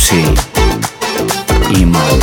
Hüseyin İman.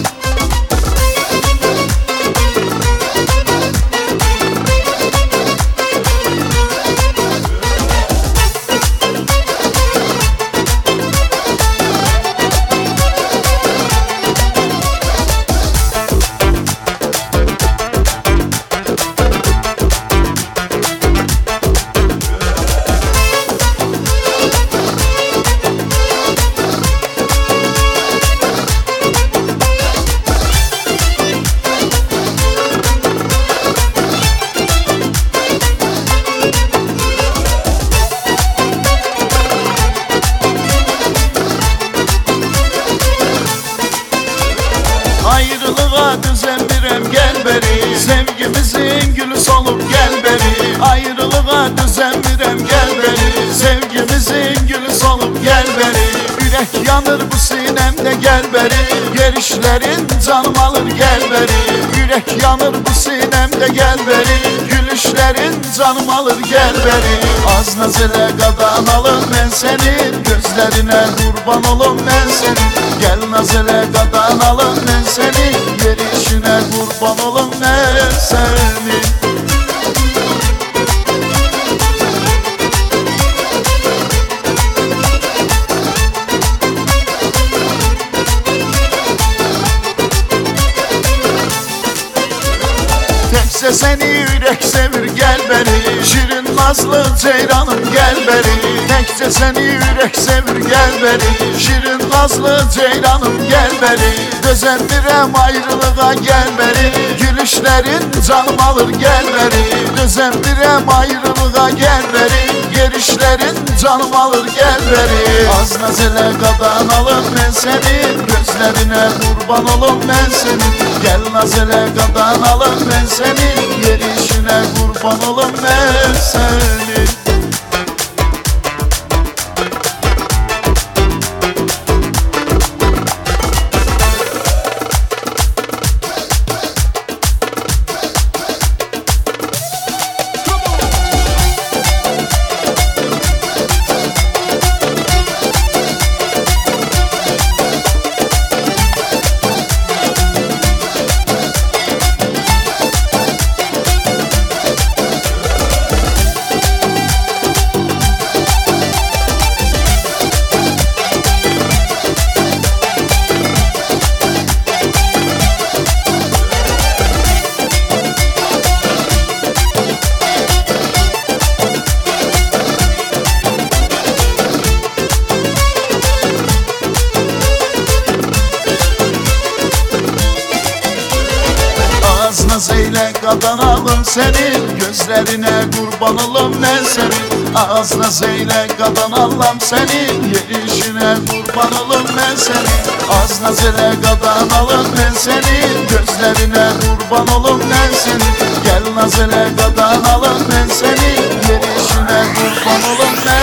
Ayrılığa düzenmirem gel beri, sevgimizin gülü solup gel beri. Ayrılığa düzenmirem gel beri, sevgimizin gülü solup gel beri. Yürek yanır bu sinemde gel beri, gelişlerin canım alır gel beri. Yürek yanır bu sinemde gel beri, gülüşlerin canım alır gel beri. Az nazile qadan alım ben senin, gözlerine kurban olum ben senin. Gel nazile qadan alım ben senin, yerişine kurban olum ben senin. Tekse seni yürek sevir gel beri, şirin nazlı ceyranım gel beri. Tekse seni yürek sevir gel beri, şirin nazlı ceyranım gel beri. Dözendirem ayrılığa gel beri, gülüşlerin canım alır gel beri. Dözendirem ayrılığa gel beri, gelişlerin canım alır gel beri. Az nazile qadan alım ben senin, gözlerine kurban olum ben senin. Gel nazile qadan alım ben senin, yerişine kurban olum ben senin. Nazile qadan alım senin, gözlerine kurban olum ben senin. Az nazile qadan alım senin, yerişine kurban olum ben senin. Az nazile qadan alım ben senin, gözlerine kurban olum ben senin. Gel nazile qadan alım ben senin, yerişine kurban olum ben